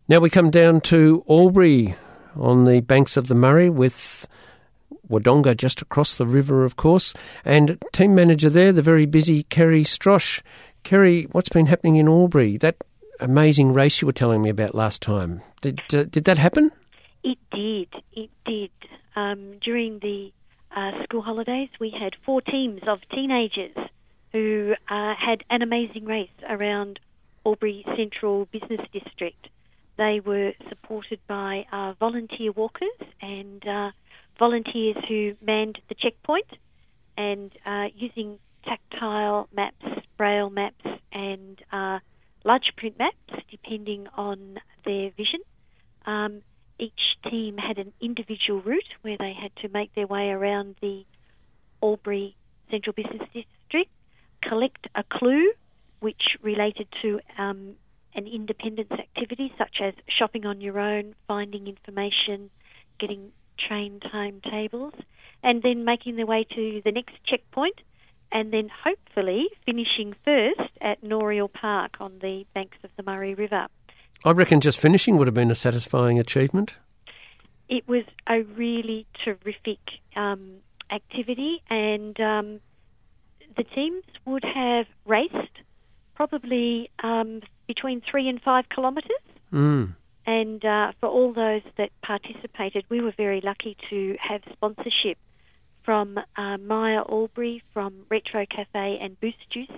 Now we come down to Albury on the banks of the Murray with Wodonga just across the river, of course, and team manager there, the very busy Kerry Strosh. Kerry, what's been happening in Albury? That amazing race you were telling me about last time, did that happen? It did. During the school holidays, we had 4 teams of teenagers who had an amazing race around Albury Central Business District. They were supported by volunteer walkers and volunteers who manned the checkpoint, and using tactile maps, braille maps and large print maps depending on their vision. Each team had an individual route where they had to make their way around the Albury Central Business District, collect a clue which related to an independence activity such as shopping on your own, finding information, getting train timetables, and then making their way to the next checkpoint, and then hopefully finishing first at Noriel Park on the banks of the Murray River. I reckon just finishing would have been a satisfying achievement. It was a really terrific activity, and the teams would have raced probably between 3 and 5 kilometres. And for all those that participated, we were very lucky to have sponsorship from Maya Albury, from Retro Cafe and Boost Juice.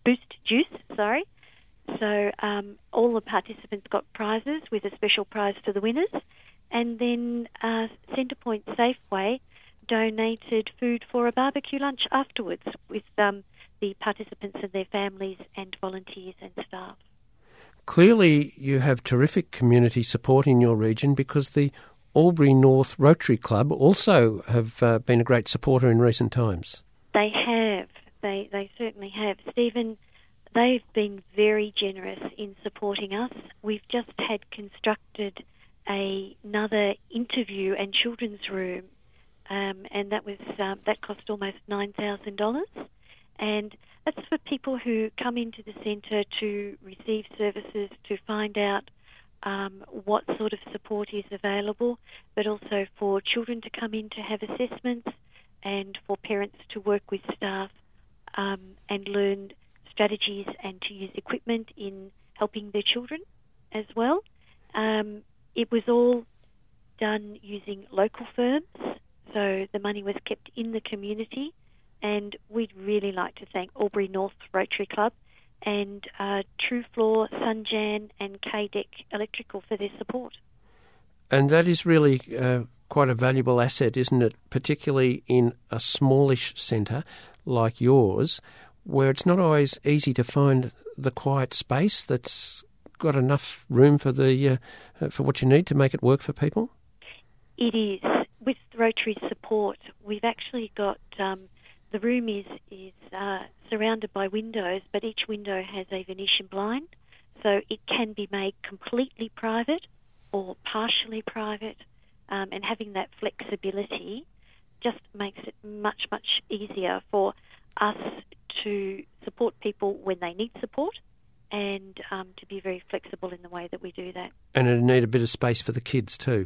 So all the participants got prizes, with a special prize to the winners. And then Centrepoint Safeway donated food for a barbecue lunch afterwards with the participants and their families and volunteers and staff. Clearly you have terrific community support in your region, because the Albury North Rotary Club also have been a great supporter in recent times. They have. They certainly have. Stephen, they've been very generous in supporting us. We've just had constructed another interview and children's room, and that cost almost $9,000. And that's for people who come into the centre to receive services, to find out what sort of support is available, but also for children to come in to have assessments, and for parents to work with staff and learn strategies and to use equipment in helping their children as well. It was all done using local firms, so the money was kept in the community, and we'd really like to thank Albury North Rotary Club and True Floor, Sunjan and KDEC Electrical for their support. And that is really quite a valuable asset, isn't it, particularly in a smallish centre like yours, where it's not always easy to find the quiet space that's got enough room for for what you need to make it work for people? It is. With Rotary support, we've actually got the room is surrounded by windows, but each window has a Venetian blind, so it can be made completely private or partially private, and having that flexibility just makes it much, much easier for us to support people when they need support, and to be very flexible in the way that we do that. And it'll need a bit of space for the kids too.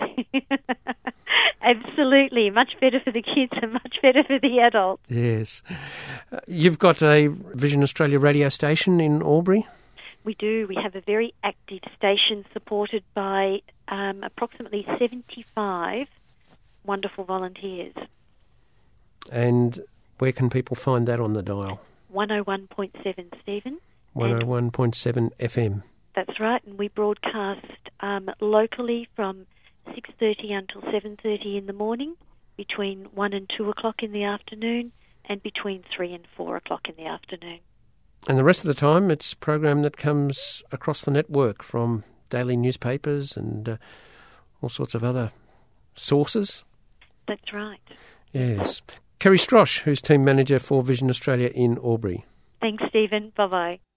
Absolutely. Much better for the kids and much better for the adults. Yes. You've got a Vision Australia radio station in Albury? We do. We have a very active station supported by approximately 75 wonderful volunteers. And where can people find that on the dial? 101.7, Stephen. 101.7 FM. That's right, and we broadcast locally from 6:30 until 7:30 in the morning, between 1 and 2 o'clock in the afternoon, and between 3 and 4 o'clock in the afternoon. And the rest of the time, it's a program that comes across the network from daily newspapers and all sorts of other sources? That's right. Yes. Kerry Strosh, who's team manager for Vision Australia in Albury. Thanks, Stephen. Bye-bye.